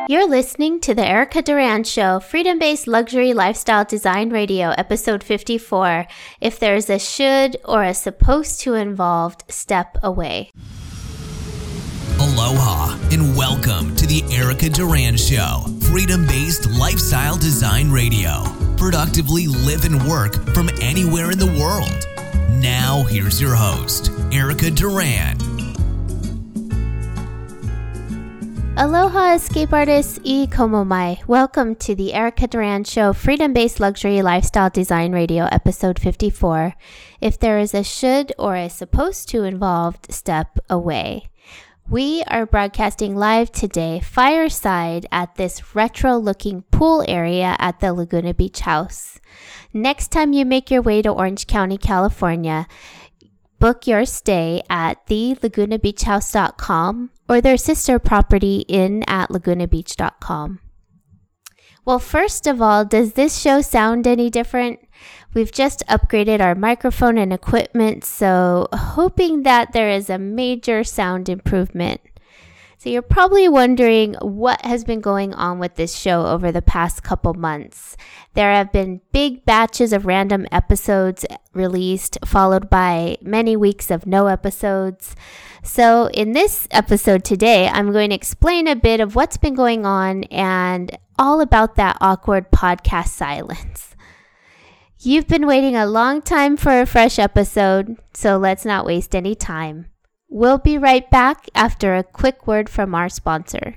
You're listening to the Erica Duran Show, Freedom-Based Luxury Lifestyle Design Radio, episode 54. If there's a should or a supposed to involved, step away. Aloha and welcome to the Erica Duran Show, Freedom-Based Lifestyle Design Radio. Productively live and work from anywhere in the world. Now here's your host, Erica Duran. Aloha, escape artists, I komo mai. Welcome to the Erica Duran Show, Freedom-Based Luxury Lifestyle Design Radio, episode 54. If there is a should or a supposed to involved, step away. We are broadcasting live today, fireside, at this retro-looking pool area at the Laguna Beach House. Next time you make your way to Orange County, California, book your stay at thelagunabeachhouse.com or their sister property in at lagunabeach.com. Well, first of all, does this show sound any different? We've just upgraded our microphone and equipment, so hoping that there is a major sound improvement. So you're probably wondering what has been going on with this show over the past couple months. There have been big batches of random episodes released, followed by many weeks of no episodes. So in this episode today, I'm going to explain a bit of what's been going on and all about that awkward podcast silence. You've been waiting a long time for a fresh episode, so let's not waste any time. We'll be right back after a quick word from our sponsor.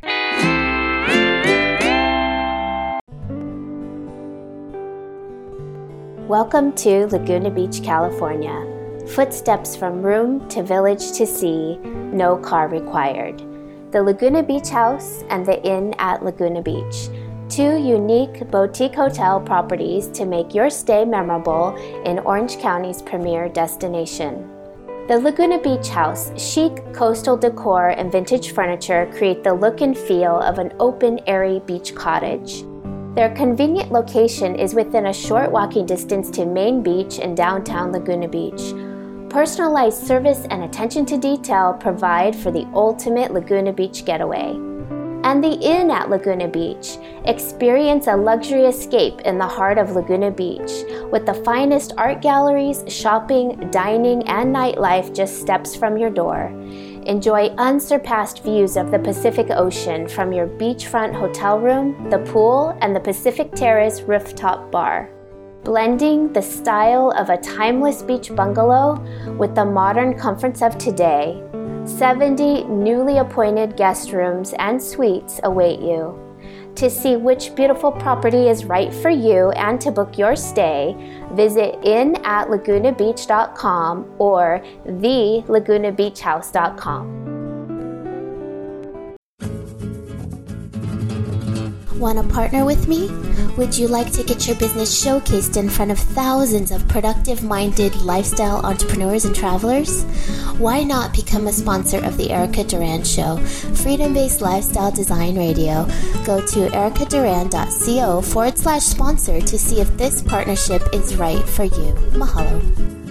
Welcome to Laguna Beach, California. Footsteps from room to village to sea, no car required. The Laguna Beach House and the Inn at Laguna Beach. Two unique boutique hotel properties to make your stay memorable in Orange County's premier destination. The Laguna Beach House, chic coastal decor and vintage furniture create the look and feel of an open, airy beach cottage. Their convenient location is within a short walking distance to Main Beach in downtown Laguna Beach. Personalized service and attention to detail provide for the ultimate Laguna Beach getaway. And the Inn at Laguna Beach. Experience a luxury escape in the heart of Laguna Beach with the finest art galleries, shopping, dining, and nightlife just steps from your door. Enjoy unsurpassed views of the Pacific Ocean from your beachfront hotel room, the pool, and the Pacific Terrace rooftop bar. Blending the style of a timeless beach bungalow with the modern comforts of today, 70 newly appointed guest rooms and suites await you. To see which beautiful property is right for you and to book your stay, visit in@lagunabeach.com or thelagunabeachhouse.com. Want to partner with me? Would you like to get your business showcased in front of thousands of productive-minded lifestyle entrepreneurs and travelers? Why not become a sponsor of the Erica Duran Show, Freedom-Based Lifestyle Design Radio? Go to ericaduran.co/sponsor to see if this partnership is right for you. Mahalo.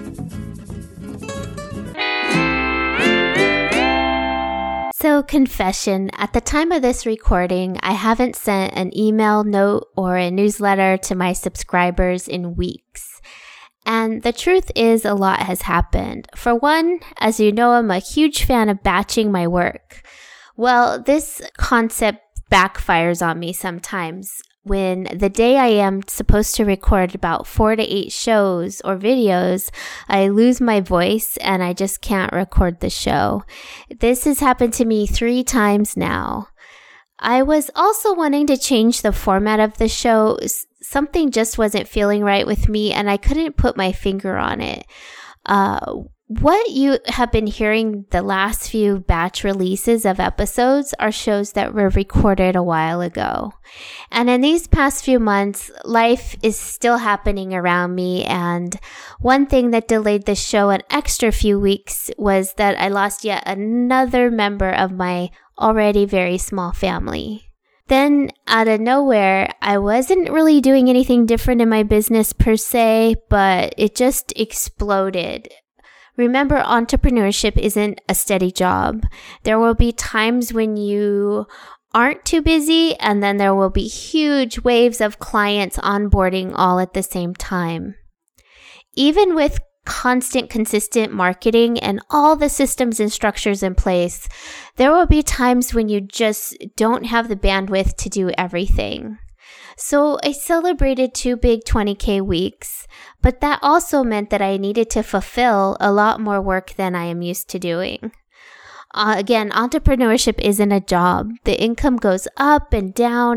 So, confession, at the time of this recording, I haven't sent an email, note, or a newsletter to my subscribers in weeks. And the truth is a lot has happened. For one, as you know, I'm a huge fan of batching my work. Well, this concept backfires on me sometimes. When the day I am supposed to record about 4 to 8 shows or videos, I lose my voice and I just can't record the show. This has happened to me 3 times now. I was also wanting to change the format of the show. Something just wasn't feeling right with me and I couldn't put my finger on it. What you have been hearing the last few batch releases of episodes are shows that were recorded a while ago. And in these past few months, life is still happening around me. And one thing that delayed the show an extra few weeks was that I lost yet another member of my already very small family. Then, out of nowhere, I wasn't really doing anything different in my business per se, but it just exploded. Remember, entrepreneurship isn't a steady job. There will be times when you aren't too busy, and then there will be huge waves of clients onboarding all at the same time. Even with constant, consistent marketing and all the systems and structures in place, there will be times when you just don't have the bandwidth to do everything. So I celebrated 2 big 20K weeks, but that also meant that I needed to fulfill a lot more work than I am used to doing. Again, entrepreneurship isn't a job. The income goes up and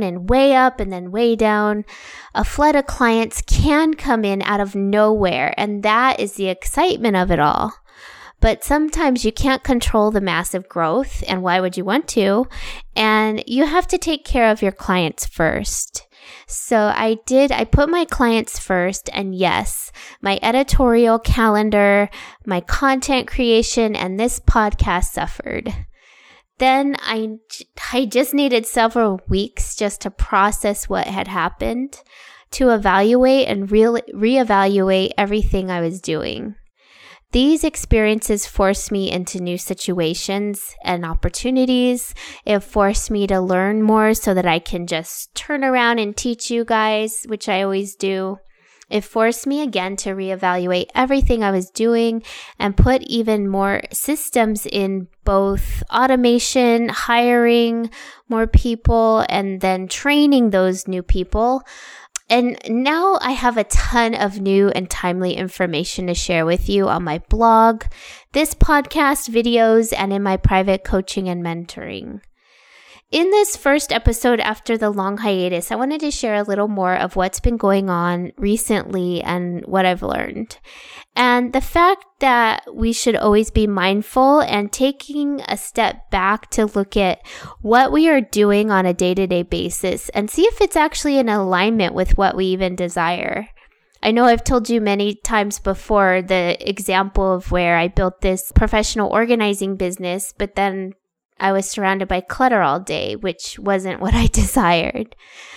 then way down. A flood of clients can come in out of nowhere, and that is the excitement of it all. But sometimes you can't control the massive growth, and why would you want to? And you have to take care of your clients first. So I put my clients first, and yes, my editorial calendar, my content creation, and this podcast suffered. Then I just needed several weeks just to process what had happened, to evaluate and reevaluate everything I was doing. These experiences forced me into new situations and opportunities. It forced me to learn more so that I can just turn around and teach you guys, which I always do. It forced me again to reevaluate everything I was doing and put even more systems in both automation, hiring more people, and then training those new people. And now I have a ton of new and timely information to share with you on my blog, this podcast, videos, and in my private coaching and mentoring. In this first episode after the long hiatus, I wanted to share a little more of what's been going on recently and what I've learned. And the fact that we should always be mindful and taking a step back to look at what we are doing on a day-to-day basis and see if it's actually in alignment with what we even desire. I know I've told you many times before the example of where I built this professional organizing business, but then I was surrounded by clutter all day, which wasn't what I desired.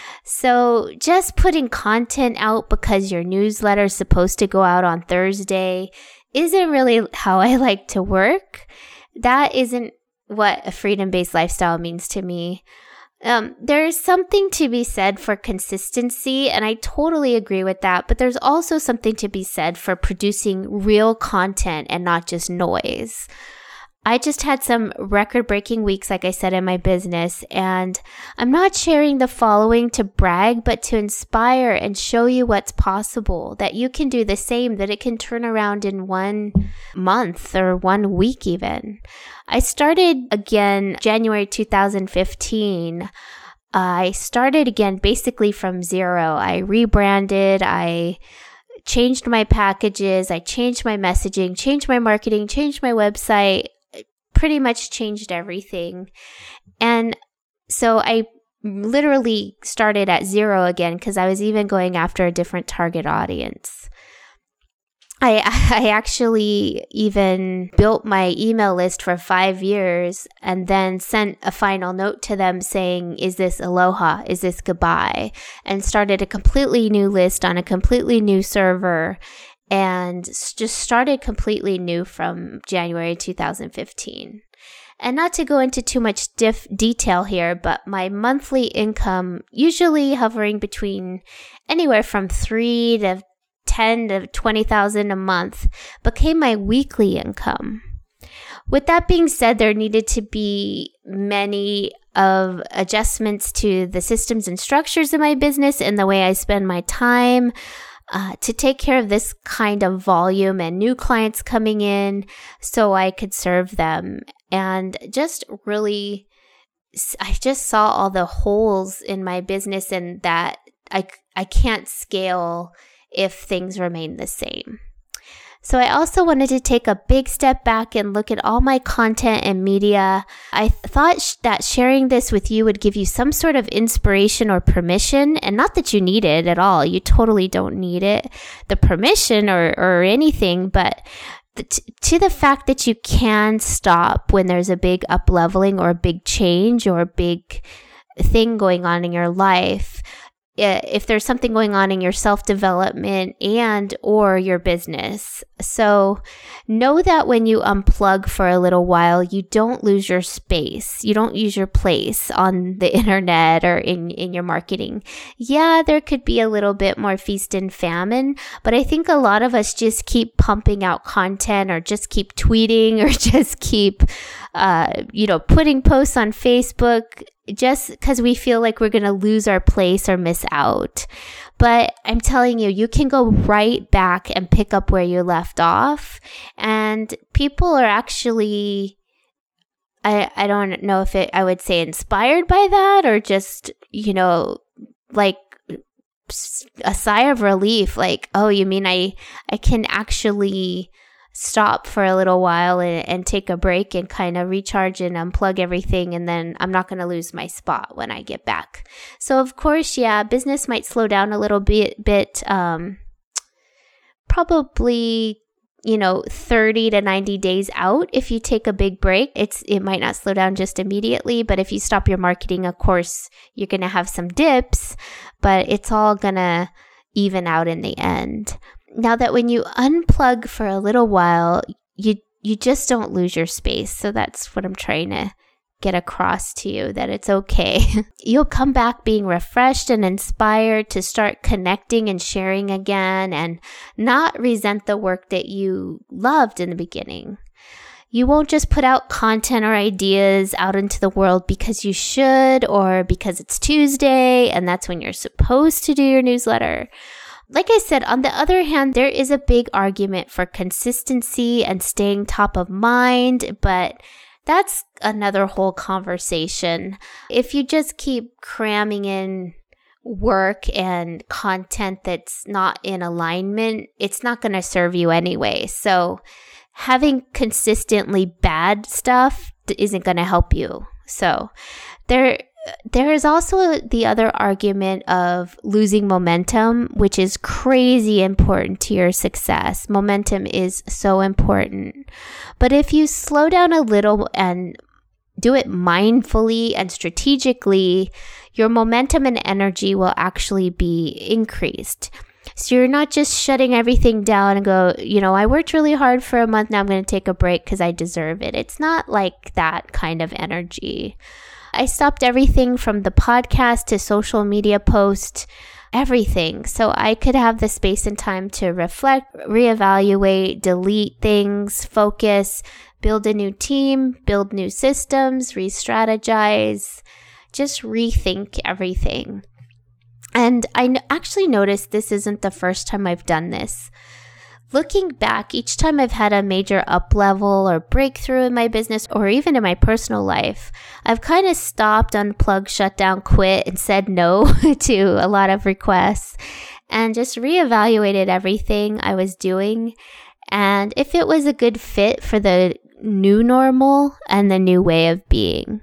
So just putting content out because your newsletter is supposed to go out on Thursday isn't really how I like to work. That isn't what a freedom-based lifestyle means to me. There's something to be said for consistency, and I totally agree with that, but there's also something to be said for producing real content and not just noise. I just had some record-breaking weeks, like I said, in my business, and I'm not sharing the following to brag, but to inspire and show you what's possible, that you can do the same, that it can turn around in 1 month or 1 week even. I started again January 2015. I started again basically from zero. I rebranded, I changed my packages, I changed my messaging, changed my marketing, changed my website, pretty much changed everything. And so I literally started at zero again because I was even going after a different target audience. I actually even built my email list for 5 years and then sent a final note to them saying, is this aloha? Is this goodbye? And started a completely new list on a completely new server and just started completely new from January 2015. And not to go into too much detail here, but my monthly income, usually hovering between anywhere from $3,000 to $10,000 to $20,000 a month, became my weekly income. With that being said, there needed to be many of adjustments to the systems and structures of my business and the way I spend my time, to take care of this kind of volume and new clients coming in so I could serve them. And just really, I just saw all the holes in my business and that I can't scale if things remain the same. So I also wanted to take a big step back and look at all my content and media. I thought that sharing this with you would give you some sort of inspiration or permission, and not that you need it at all. You totally don't need it, the permission or anything, but to the fact that you can stop when there's a big up-leveling or a big change or a big thing going on in your life. if there's something going on in your self-development and or your business. So know that when you unplug for a little while, you don't lose your space. You don't use your place on the internet or in your marketing. Yeah, there could be a little bit more feast and famine, but I think a lot of us just keep pumping out content or just keep tweeting or just keep, putting posts on Facebook just because we feel like we're going to lose our place or miss out. But I'm telling you, you can go right back and pick up where you left off. And people are actually, I don't know if I would say inspired by that or just, like a sigh of relief. Like, oh, you mean I can actually stop for a little while and take a break and kind of recharge and unplug everything, and then I'm not going to lose my spot when I get back. So of course, yeah, business might slow down a little bit, probably 30 to 90 days out. If you take a big break, it might not slow down just immediately, but if you stop your marketing, of course, you're going to have some dips, but it's all going to even out in the end. Now that when you unplug for a little while, you just don't lose your space. So that's what I'm trying to get across to you, that it's okay. You'll come back being refreshed and inspired to start connecting and sharing again and not resent the work that you loved in the beginning. You won't just put out content or ideas out into the world because you should or because it's Tuesday and that's when you're supposed to do your newsletter. Like I said, on the other hand, there is a big argument for consistency and staying top of mind, but that's another whole conversation. If you just keep cramming in work and content that's not in alignment, it's not going to serve you anyway. So having consistently bad stuff isn't going to help you. So there is also the other argument of losing momentum, which is crazy important to your success. Momentum is so important. But if you slow down a little and do it mindfully and strategically, your momentum and energy will actually be increased. So you're not just shutting everything down and go, I worked really hard for a month, now I'm going to take a break because I deserve it. It's not like that kind of energy. I stopped everything from the podcast to social media posts, everything. So I could have the space and time to reflect, reevaluate, delete things, focus, build a new team, build new systems, re-strategize, just rethink everything. And I actually noticed this isn't the first time I've done this. Looking back, each time I've had a major up level or breakthrough in my business or even in my personal life, I've kind of stopped, unplugged, shut down, quit, and said no to a lot of requests and just reevaluated everything I was doing and if it was a good fit for the new normal and the new way of being.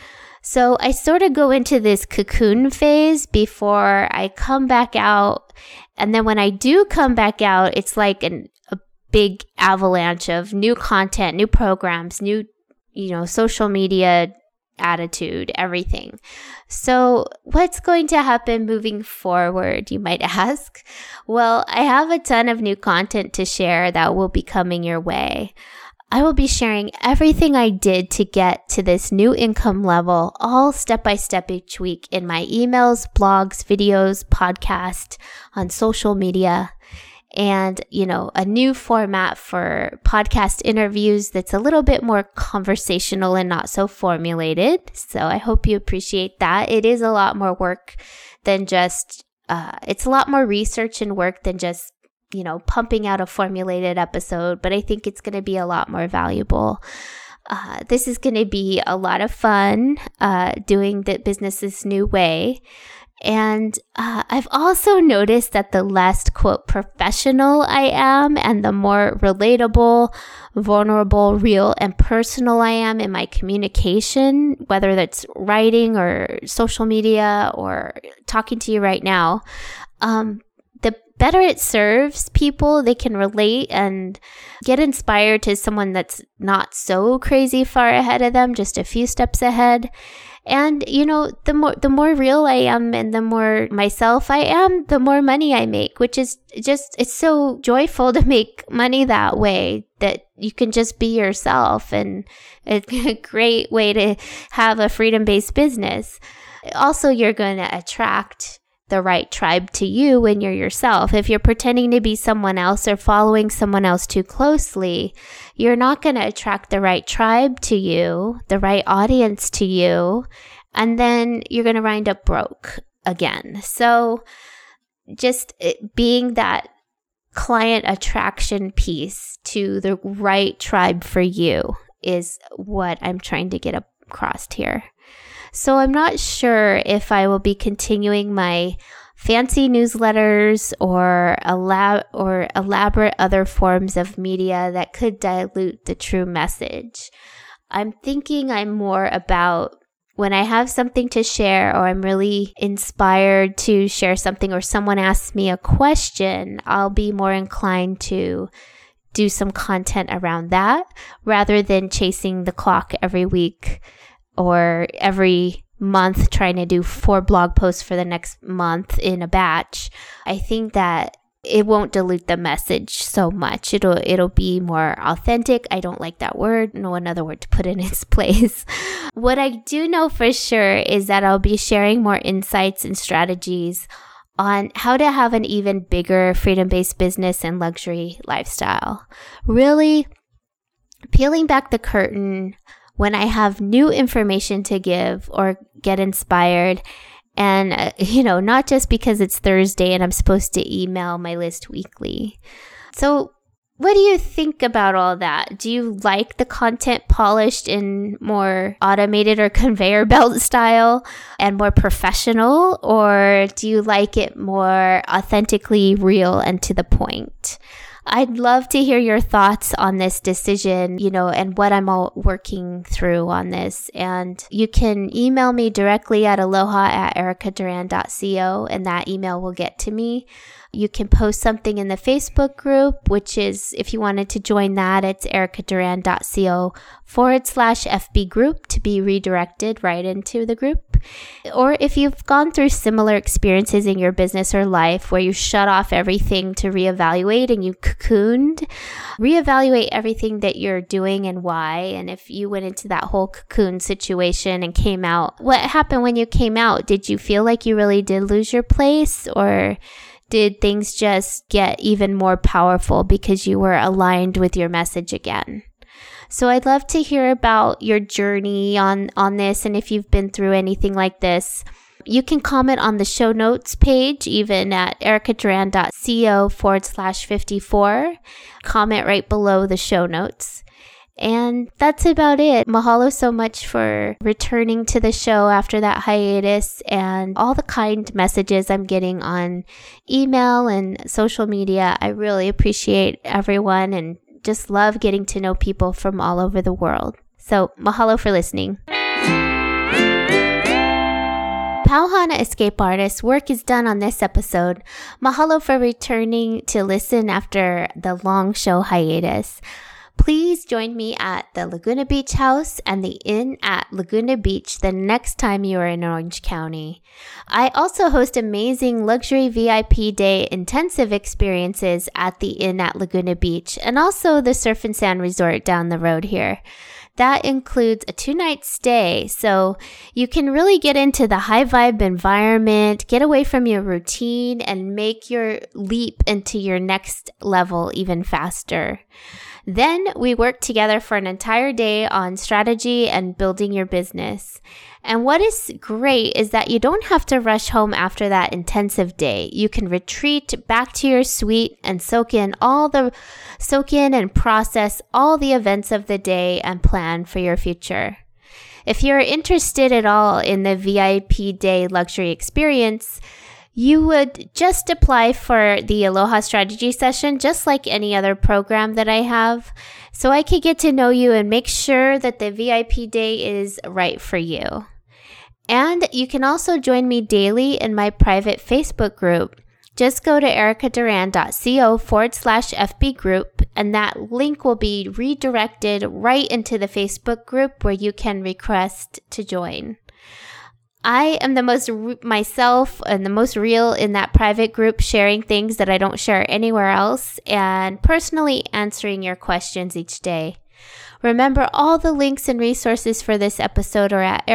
So I sort of go into this cocoon phase before I come back out. And then when I do come back out, it's like a big avalanche of new content, new programs, new, social media attitude, everything. So what's going to happen moving forward, you might ask? Well, I have a ton of new content to share that will be coming your way. I will be sharing everything I did to get to this new income level, all step by step each week in my emails, blogs, videos, podcast, on social media, and, a new format for podcast interviews that's a little bit more conversational and not so formulated. So I hope you appreciate that. It is a lot more work than just, it's a lot more research and work than just pumping out a formulated episode, but I think it's going to be a lot more valuable. This is going to be a lot of fun, doing the business this new way. And I've also noticed that the less, quote, professional I am and the more relatable, vulnerable, real, and personal I am in my communication, whether that's writing or social media or talking to you right now, the better it serves people. They can relate and get inspired to someone that's not so crazy far ahead of them, just a few steps ahead. And, the more real I am and the more myself I am, the more money I make, which is just, it's so joyful to make money that way, that you can just be yourself. And it's a great way to have a freedom-based business. Also, you're going to attract the right tribe to you when you're yourself. If you're pretending to be someone else or following someone else too closely, you're not going to attract the right tribe to you, the right audience to you, and then you're going to wind up broke again. So just being that client attraction piece to the right tribe for you is what I'm trying to get across here. So I'm not sure if I will be continuing my fancy newsletters or elaborate other forms of media that could dilute the true message. I'm thinking I'm more about when I have something to share, or I'm really inspired to share something, or someone asks me a question, I'll be more inclined to do some content around that rather than chasing the clock every week or every month trying to do 4 blog posts for the next month in a batch. I think that it won't dilute the message so much. It'll be more authentic. I don't like that word. No another word to put in its place. What I do know for sure is that I'll be sharing more insights and strategies on how to have an even bigger freedom-based business and luxury lifestyle. Really peeling back the curtain when I have new information to give or get inspired. And, not just because it's Thursday and I'm supposed to email my list weekly. So what do you think about all that? Do you like the content polished in more automated or conveyor belt style and more professional? Or do you like it more authentically real and to the point? I'd love to hear your thoughts on this decision, and what I'm all working through on this. And you can email me directly at aloha@ericaduran.co, and that email will get to me. You can post something in the Facebook group, which is, if you wanted to join that, it's ericaduran.co/FB group to be redirected right into the group. Or if you've gone through similar experiences in your business or life where you shut off everything to reevaluate and you cocooned, reevaluate everything that you're doing and why. And if you went into that whole cocoon situation and came out, what happened when you came out? Did you feel like you really did lose your place, or did things just get even more powerful because you were aligned with your message again? So I'd love to hear about your journey on this, and if you've been through anything like this. You can comment on the show notes page, even at ericaduran.co/54. Comment right below the show notes. And that's about it. Mahalo so much for returning to the show after that hiatus, and all the kind messages I'm getting on email and social media. I really appreciate everyone and just love getting to know people from all over the world. So mahalo for listening. Pauhana Escape Artist, work is done on this episode. Mahalo for returning to listen after the long show hiatus. Please join me at the Laguna Beach House and the Inn at Laguna Beach the next time you are in Orange County. I also host amazing luxury VIP day intensive experiences at the Inn at Laguna Beach and also the Surf and Sand Resort down the road here. That includes a 2-night stay, so you can really get into the high vibe environment, get away from your routine, and make your leap into your next level even faster. Then we work together for an entire day on strategy and building your business. And what is great is that you don't have to rush home after that intensive day. You can retreat back to your suite and soak in and process all the events of the day and plan for your future. If you're interested at all in the VIP day luxury experience, you would just apply for the Aloha Strategy Session, just like any other program that I have, so I could get to know you and make sure that the VIP day is right for you. And you can also join me daily in my private Facebook group, Just go to ericaduran.co/FB group, and that link will be redirected right into the Facebook group where you can request to join. I am the most myself and the most real in that private group, sharing things that I don't share anywhere else and personally answering your questions each day. Remember, all the links and resources for this episode are at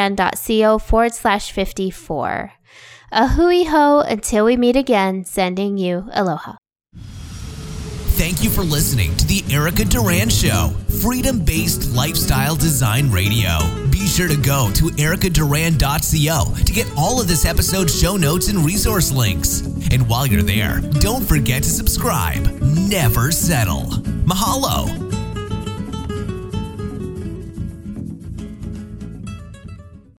ericaduran.co/54. A hui ho until we meet again, sending you aloha. Thank you for listening to the Erica Duran Show, freedom-based lifestyle design radio. Be sure to go to ericaduran.co to get all of this episode's show notes and resource links. And while you're there, don't forget to subscribe. Never settle. Mahalo.